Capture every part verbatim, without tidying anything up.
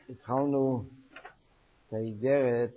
התחלנו את האיגרת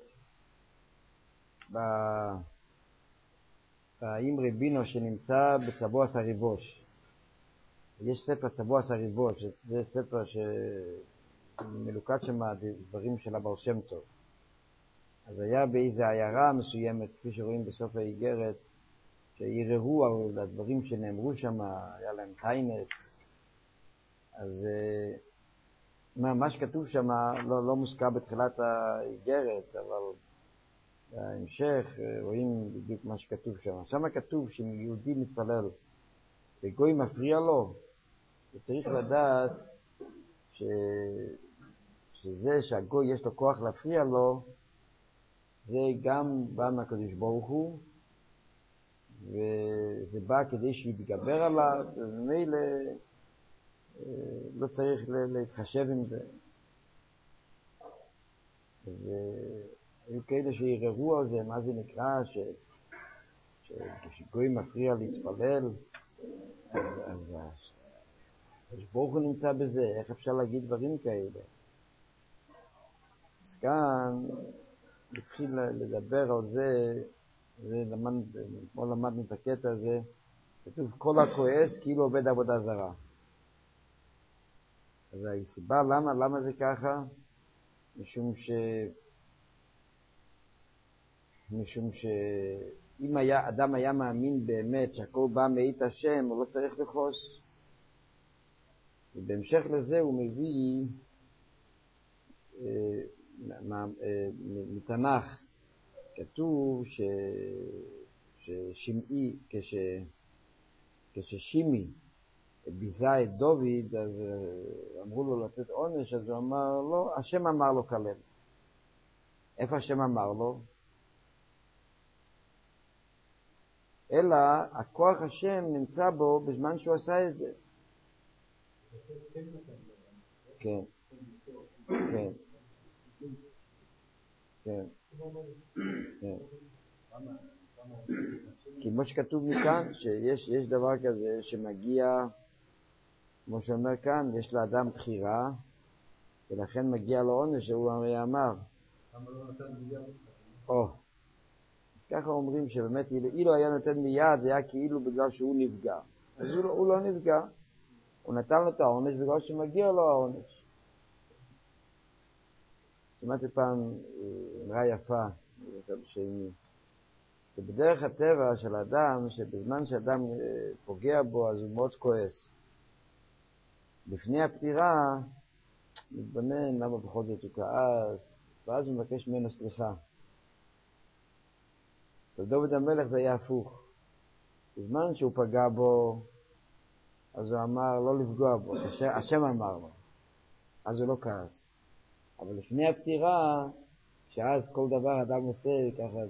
באמרי בינו שנמצא בצבוע סריבוש. יש ספר צבוע סריבוש, זה ספר שמלוקד שם דברים של הבעל שם טוב. אז היה באיזו עיירה מסוימת, כפי שרואים בסוף האיגרת, שערערו על הדברים שנאמרו שם, היה להם טיינס. אז מה, מה שכתוב שם לא, לא מוזכר בתחילת האיגרת, אבל בהמשך רואים בדיוק מה שכתוב שם. שם כתוב שאם יהודי מתפלל וגוי מפריע לו, הוא צריך לדעת ש... שזה שהגוי יש לו כוח להפריע לו, זה גם בא מהקדוש ברוך הוא, וזה בא כדי שיתגבר עליו, ומילא לא צריך להתחשב עם זה. אז היו כאלה שירערו על זה, מה זה נקרא, ש... שגוי מפריע להתפלל, אז, אז ברוך הוא נמצא בזה, איך אפשר להגיד דברים כאלה? אז כאן התחיל לדבר על זה, ולמד, כמו למדנו את הקטע הזה, כתוב כל הכועס כאילו עובד עבודה זרה. אז הסיבה למה, למה זה ככה? משום ש... משום שאם היה, אדם היה מאמין באמת שהכל בא מאת השם, הוא לא צריך לכעוס. ובהמשך לזה הוא מביא אה, מה, אה, מתנ"ך, כתוב ש... ששמעי, כש... כששימי ביזה את דוד, אז אמרו לו לתת עונש, אז הוא אמר לא, השם אמר לו כלל. איפה השם אמר לו? אלא הכוח השם נמצא בו בזמן שהוא עשה את זה. כן, כן, כן, כן. כמו שכתוב מכאן, שיש יש דבר כזה שמגיע, כמו שאומר כאן, יש לאדם בחירה, ולכן מגיע לו עונש, שהוא הרי אמר. או, אז ככה אומרים שבאמת אילו היה נותן מיד, זה היה כאילו בגלל שהוא נפגע. אז הוא לא, הוא לא נפגע, הוא נתן לו את העונש בגלל שמגיע לו העונש. שמעתי פעם אמרה יפה, שבדרך הטבע של האדם, שבזמן שאדם פוגע בו, אז הוא מאוד כועס. לפני הפטירה, מתבונן למה בכל זאת הוא כעס, ואז הוא מבקש ממנו סליחה. אצל דוד המלך זה היה הפוך. בזמן שהוא פגע בו, אז הוא אמר לא לפגוע בו, השם אמר לו. אז הוא לא כעס. אבל לפני הפטירה, שאז כל דבר אדם עושה ככה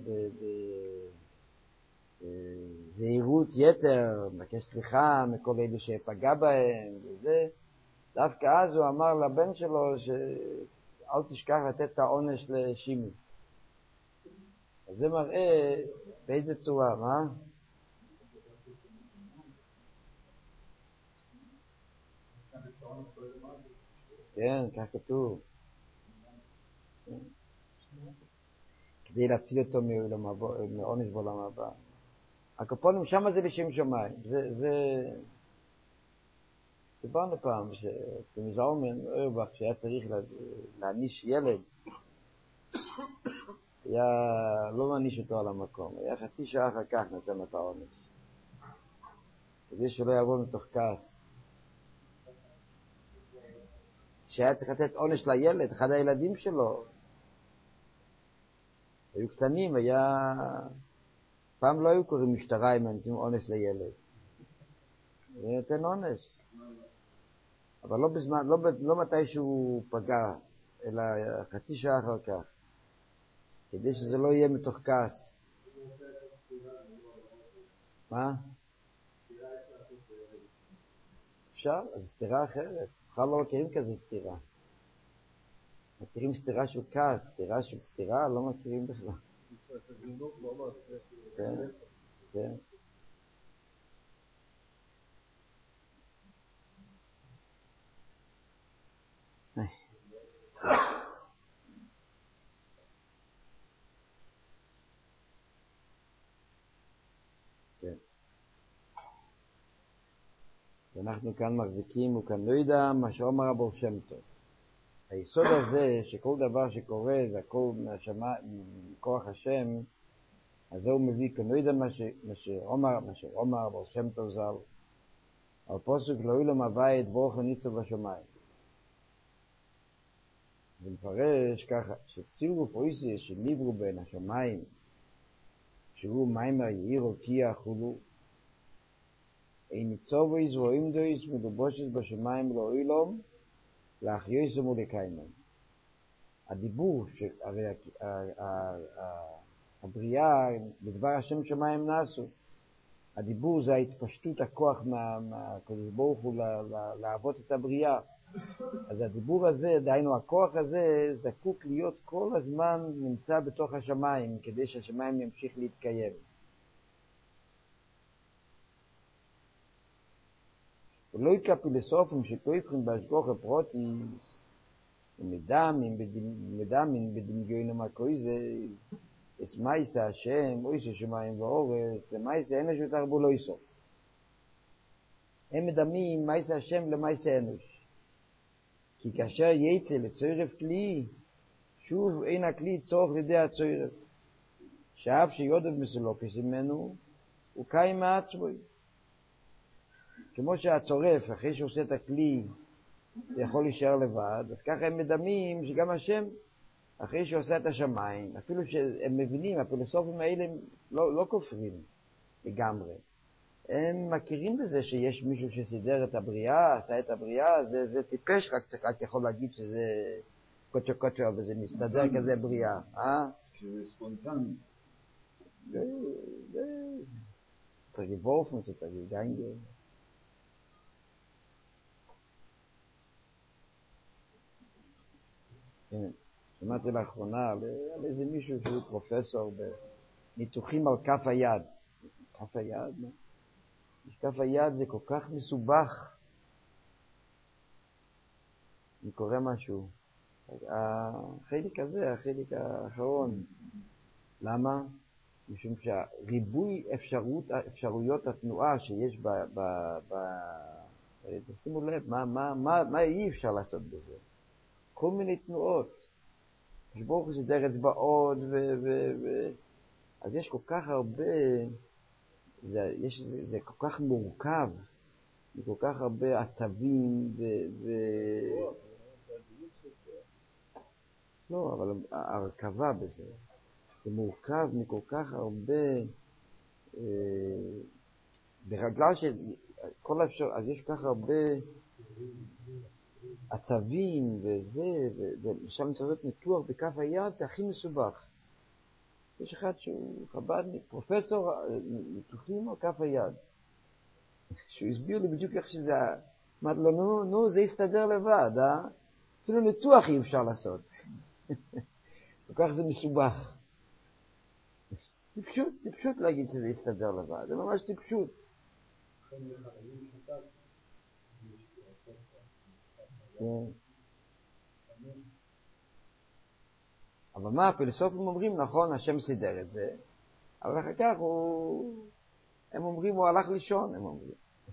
בזהירות יתר, מבקש סליחה מכל אלה שפגע בהם וזה, דווקא אז הוא אמר לבן שלו שאל תשכח לתת את העונש לשימי. אז זה מראה באיזה צורה, מה? כן, כך כתוב. כדי להציל אותו מעונש בעולם הבא. הקופונים שם זה לשם שמיים. זה, זה... סיפרנו פעם שכמזלמן אורבך שהיה צריך להעניש ילד, היה לא מעניש אותו על המקום, היה חצי שעה אחר כך נצא את העונש. כדי שלא יבוא מתוך כעס. שהיה צריך לתת עונש לילד, אחד הילדים שלו. היו קטנים, היה... פעם לא היו קוראים משטרה אם נותנים עונש לילד. זה נותן עונש. אבל לא בזמן, לא, לא מתי שהוא פגע, אלא חצי שעה אחר כך. כדי שזה לא יהיה מתוך כעס. מה? אפשר? אז סתירה אחרת. בכלל לא מכירים כזה סתירה. מכירים סתירה של כעס, סתירה של סתירה, לא מכירים בכלל. כן, כן. ואנחנו כאן מחזיקים, וכאן לא יודע מה שאומר הבר שם טוב. היסוד הזה, שכל דבר שקורה זה הכל מהשמיים, מכוח השם, אז זה הוא מביא, כאן לא יודע מה שאומר, מה שאומר הבר שם טוב ז"ל, על פסוק לא אילום הווה את ברוך הניצב בשמיים. זה מפרש ככה, שצילגו פויסי שניברו בין השמיים, שהוא מיימר יאיר או קיה חולו, אין ניצובו יזרועים דויס מדובושת בשמיים לא אילום, להחיוסם ולקיימם. הדיבור של הרי הבריאה בדבר השם שמיים נעשו. הדיבור זה ההתפשטות הכוח מהקדוש ברוך הוא לעבוד את הבריאה. אז הדיבור הזה, דהיינו הכוח הזה, זקוק להיות כל הזמן נמצא בתוך השמיים, כדי שהשמיים ימשיך להתקיים. ולא יקה פילוסופים שטויפים בהשגוח הפרוטיס, ומדמים בדמיון המקוי זה, es מייסה השם, אוי ששמיים ואורס, זה מייסה אנוש ותרבו לא יסוף. הם מדמים מייסה השם למייסה אנוש. כי כאשר יצא לצורף כלי, שוב אין הכלי צורך לידי הצורף. שאף שיודד מסולוקס ממנו, הוא קיים מעצמוי. כמו שהצורף, אחרי שעושה את הכלי, זה יכול להישאר לבד, אז ככה הם מדמים שגם השם, אחרי שעושה את השמיים, אפילו שהם מבינים, הפילוסופים האלה לא, לא כופרים לגמרי. הם מכירים בזה שיש מישהו שסידר את הבריאה, עשה את הבריאה, זה, זה טיפש, רק צריך, רק יכול להגיד שזה קוצ'ו קוצ'ו, וזה מסתדר כזה בריאה. אה? שזה ספונטני. זה, זה, זה צריך לבורפן, זה צריך לגנגל. כן, שמעתי לאחרונה על, על איזה מישהו שהוא פרופסור בניתוחים על כף היד. כף היד, מה? כף היד זה כל כך מסובך. אני קורא משהו. החלק הזה, החלק האחרון. למה? משום שהריבוי אפשרות, אפשרויות התנועה שיש ב... ב, ב תשימו לב, מה, מה, מה, מה אי אפשר לעשות בזה? כל מיני תנועות. ברוך הוא סידר אצבעות ו... ו, ו אז יש כל כך הרבה... זה, יש, זה, זה כל כך מורכב, זה כל כך הרבה עצבים ו... ו... לא, אבל ההרכבה בזה, זה מורכב מכל כך הרבה, אה, ברגלה של כל האפשר, אז יש כל כך הרבה עצבים וזה, ולמשל מצוות ניתוח בכף היד, זה הכי מסובך. יש אחד שהוא חב"דניק, פרופסור ניתוחים על כף היד, שהוא הסביר לי בדיוק איך שזה, אמרתי לו, נו, נו, זה יסתדר לבד, אה? אפילו ניתוח אי אפשר לעשות. כל כך זה מסובך. טיפשות, טיפשות להגיד שזה יסתדר לבד, זה ממש טיפשות. כן. אבל מה, הפילוסופים אומרים, נכון, השם סידר את זה, אבל אחר כך הוא, הם אומרים, הוא הלך לישון, הם אומרים.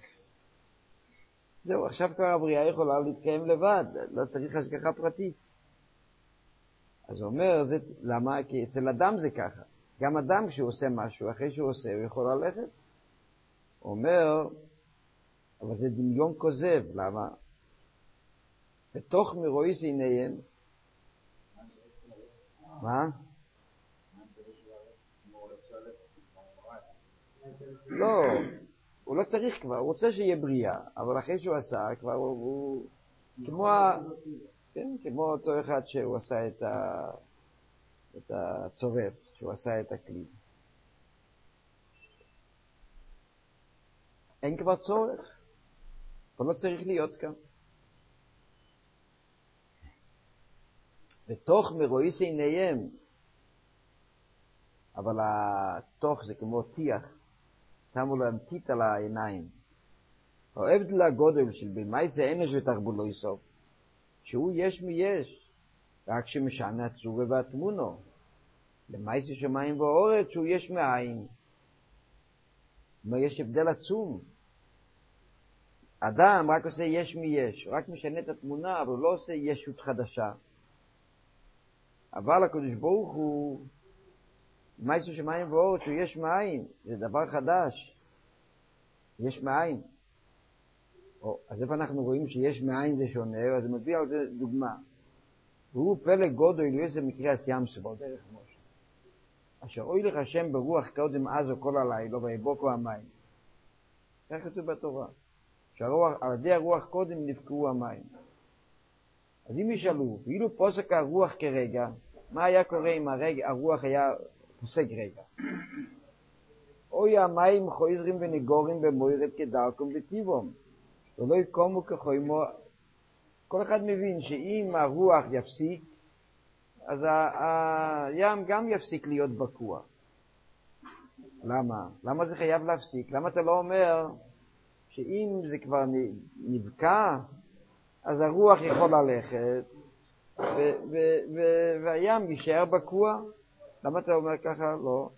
זהו, עכשיו כבר הבריאה יכולה להתקיים לבד, לא צריך השגחה פרטית. אז הוא אומר, זה, למה? כי אצל אדם זה ככה. גם אדם כשהוא עושה משהו, אחרי שהוא עושה, הוא יכול ללכת. הוא אומר, אבל זה דמיון כוזב, למה? בתוך מרואיס עיניהם, מה? לא, הוא לא צריך כבר, הוא רוצה שיהיה בריאה, אבל אחרי שהוא עשה, כבר הוא, הוא כמו, כן, כמו אותו אחד שהוא עשה את, ה, את הצורף, שהוא עשה את הכלי. אין כבר צורך, אבל לא צריך להיות כאן. בתוך מרואיס עיניהם, אבל התוך זה כמו תיח, שמו להם טיט על העיניים. ההבדל הגודל של במאי זה אנוש ותרבו לא יסוף, שהוא יש מיש, רק שמשנה הצורה והתמונו. למאי זה שמיים ואורץ, שהוא יש מאין. מה יש הבדל עצום. אדם רק עושה יש מי יש, רק משנה את התמונה, אבל הוא לא עושה ישות חדשה. אבל הקדוש ברוך הוא, מייסו שמיים ואור, שהוא יש מאין, זה דבר חדש. יש מאין. או, אז איפה אנחנו רואים שיש מאין זה שונה, אז הוא מביא על זה דוגמה. והוא פלא גודל יועסה מקרה הסיים שבו, דרך משה. אשר אוי לך השם ברוח קודם אז או כל הלילה, ויבוקו המים. כך כתוב בתורה. שעל ידי הרוח קודם נפקעו המים. אז אם ישאלו, ואילו פוסק הרוח כרגע, מה היה קורה אם הרגע, הרוח היה פוסק רגע? אוי המים חויזרים ונגורים במוירת כדרכם וטיבום, ולא יקומו כחוימו. כל אחד מבין שאם הרוח יפסיק, אז הים גם יפסיק להיות בקוע. למה? למה זה חייב להפסיק? למה אתה לא אומר שאם זה כבר נבקע, אז הרוח יכול ללכת, ו- ו- ו- והים יישאר בקוע? למה אתה אומר ככה? לא.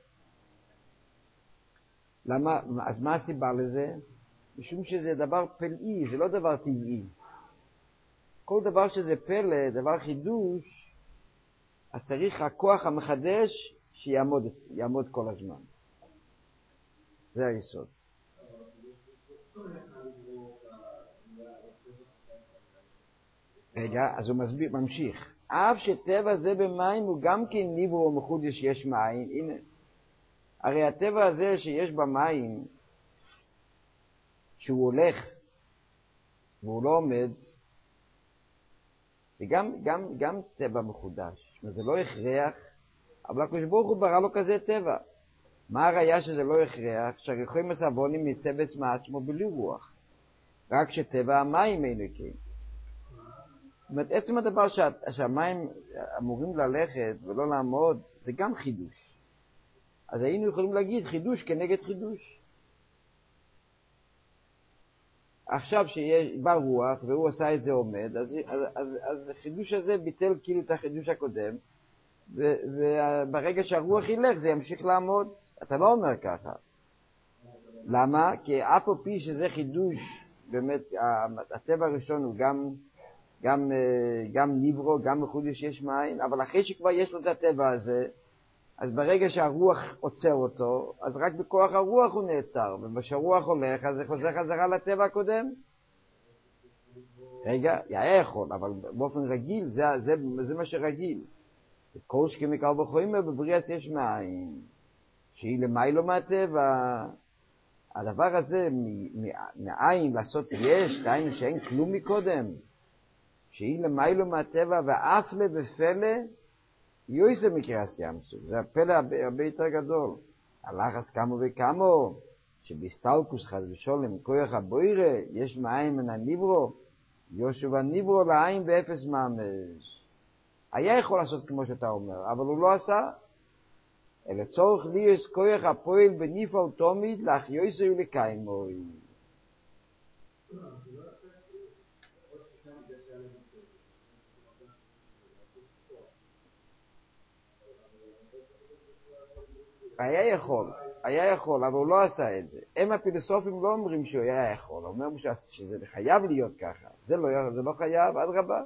למה? אז מה הסיבה לזה? משום שזה דבר פלאי, זה לא דבר טבעי. כל דבר שזה פלא, דבר חידוש, אז צריך הכוח המחדש שיעמוד יעמוד כל הזמן. זה היסוד. רגע, אז הוא מסביר, ממשיך. אף שטבע זה במים הוא גם כן ניברו ומחודש יש מים. הנה, הרי הטבע הזה שיש במים, שהוא הולך והוא לא עומד, זה גם, גם, גם טבע מחודש. זה לא הכרח, אבל הקדוש ברוך הוא ברא לו כזה טבע. מה הראיה שזה לא הכרח? שהריחויים הסבונים מצבס מעצמו בלי רוח. רק שטבע המים אינו כן. זאת אומרת, עצם הדבר שה, שהמים אמורים ללכת ולא לעמוד, זה גם חידוש. אז היינו יכולים להגיד חידוש כנגד חידוש. עכשיו שבא רוח והוא עשה את זה עומד, אז, אז, אז, אז החידוש הזה ביטל כאילו את החידוש הקודם, ו, וברגע שהרוח ילך זה ימשיך לעמוד. אתה לא אומר ככה. למה? כי אף או פי שזה חידוש, באמת הטבע הראשון הוא גם, גם, גם ניברו, גם מחודש יש מים, אבל אחרי שכבר יש לו את הטבע הזה, אז ברגע שהרוח עוצר אותו, אז רק בכוח הרוח הוא נעצר, ובשרוח הולך, אז זה חוזר חזרה לטבע הקודם. רגע, היה יכול, אבל באופן רגיל, זה, זה, זה מה שרגיל. כל שכמקל בחוימה בבריאס יש מים, שהיא למיילו מהטבע. הדבר הזה, מעין לעשות יש, דהיינו שאין כלום מקודם, שהיא למיילו מהטבע, ואף לבפלא, יויסה מקרה הסיים סוג. זה הפלא הרבה יותר גדול. הלחס כמו וכמו, שבסטלקוס חד ושולם, כוח הבוירה, יש מים מן הניברו, יושב הניברו לעין באפס ממש. היה יכול לעשות כמו שאתה אומר, אבל הוא לא עשה. אלא צורך ליוס כוח הפועל בניפל תומיד, להחיוסו ולקיימוי. היה יכול, היה יכול, אבל הוא לא עשה את זה. הם הפילוסופים לא אומרים שהוא היה יכול, הוא אומר שזה חייב להיות ככה. זה לא, זה לא חייב, עד רבה.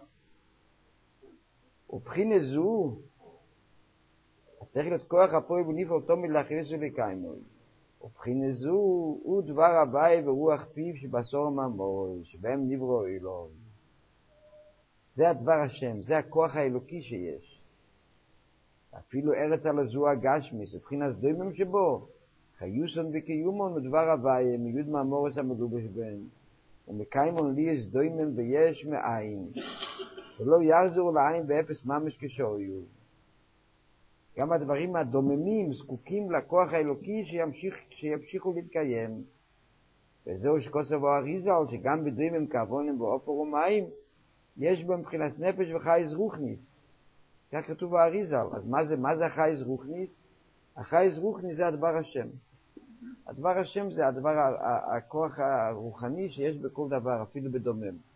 ובחינה זו, אז צריך להיות כוח הפועל בניפל תומיד להחיוסו ולקיימוי. ובחינה זו, הוא דבר הבאי ורוח פיו שבסור ממוי, שבהם נברו אלוהי. זה הדבר השם, זה הכוח האלוקי שיש. אפילו ארץ על הזו הגשמיס, ובחינס דוימם שבו, חיוסון וקיומון ודבר הוויה, מיוד מאמורס המלובש בן, ומקיימון לי יש דוימם ויש מאין, ולא יחזור לעין באפס ממש כשאויו. גם הדברים הדוממים זקוקים לכוח האלוקי שימשיך, שימשיכו להתקיים. וזהו שכוסף האריזל, שגם בדוימם כאבונים באופר ומים, יש בהם מבחינת נפש וחייז רוחניס. כך כתוב באריזל. אז מה זה, מה זה החייז רוחניס? החייז רוחניס זה הדבר השם. הדבר השם זה הדבר, הכוח הרוחני שיש בכל דבר, אפילו בדומם.